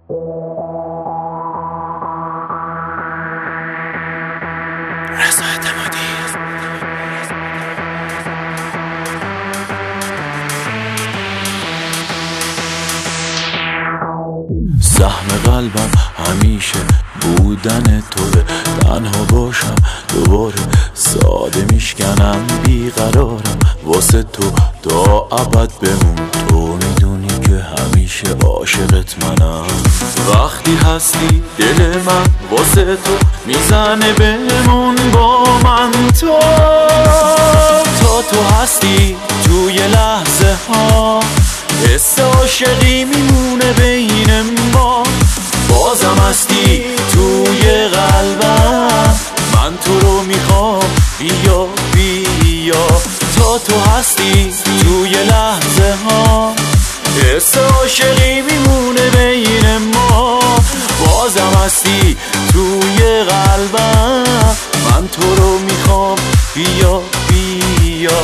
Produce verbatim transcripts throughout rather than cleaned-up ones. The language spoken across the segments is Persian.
رضا اعتمادی. سهم قلبم همیشه بودن توه، تنها باشم دوباره ساده میشکنم، بیقرارم واسه تو تا ابد بمون. تو میدونی که همیشه عاشقت منم، وقتی هستی دل من واسه تو میزنه بمون با من. تو تا تو هستی توی لحظه ها، حس عاشقی میمونه بین ما. بازم هستی توی قلبم، من تو رو میخوام، بیا بیا. تا تو هستی توی لحظه ها، حس عاشقی میمونه بین ما. بازم هستی توی قلبم، من تو رو میخوام، بیا بیا.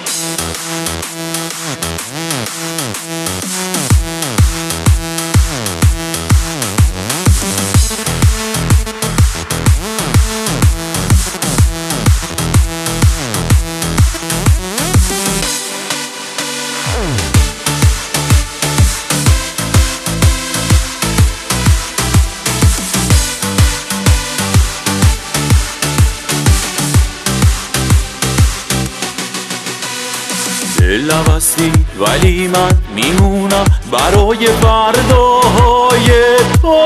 دلم هستی ولی من میمونم برای فرداهای تو.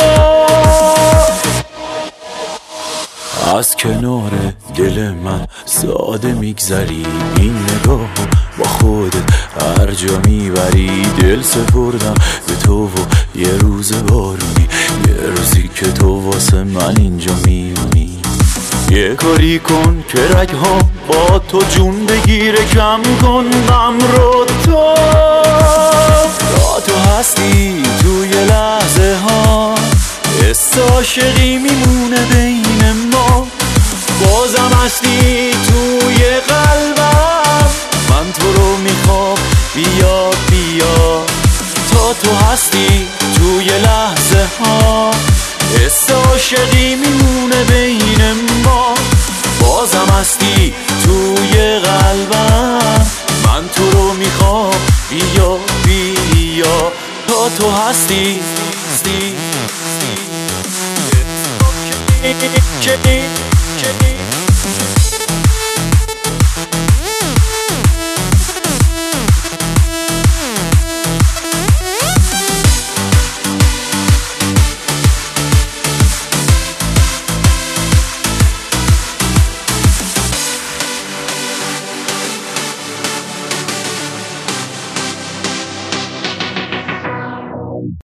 از کنار دل من ساده میگذری، این نگاه با خودت هر جا میبری. دل سپردم به تو و یه روز بارونی، یه روزی که تو واسه من اینجا میمونی. یه کاری کن که رگ‌ها با تو جون بگیره، کم کن غم رو. تو تا تو هستی توی لحظه ها، حس عاشقی میمونه بین ما. بازم هستی توی قلبم، من تو رو میخوام، بیا بیا. تا تو هستی توی لحظه ها، حس عاشقی میمونه بین ما. بازم هستی توی قلبم، من تو رو میخوام، بیا بیا. تا تو هستی هستی هستی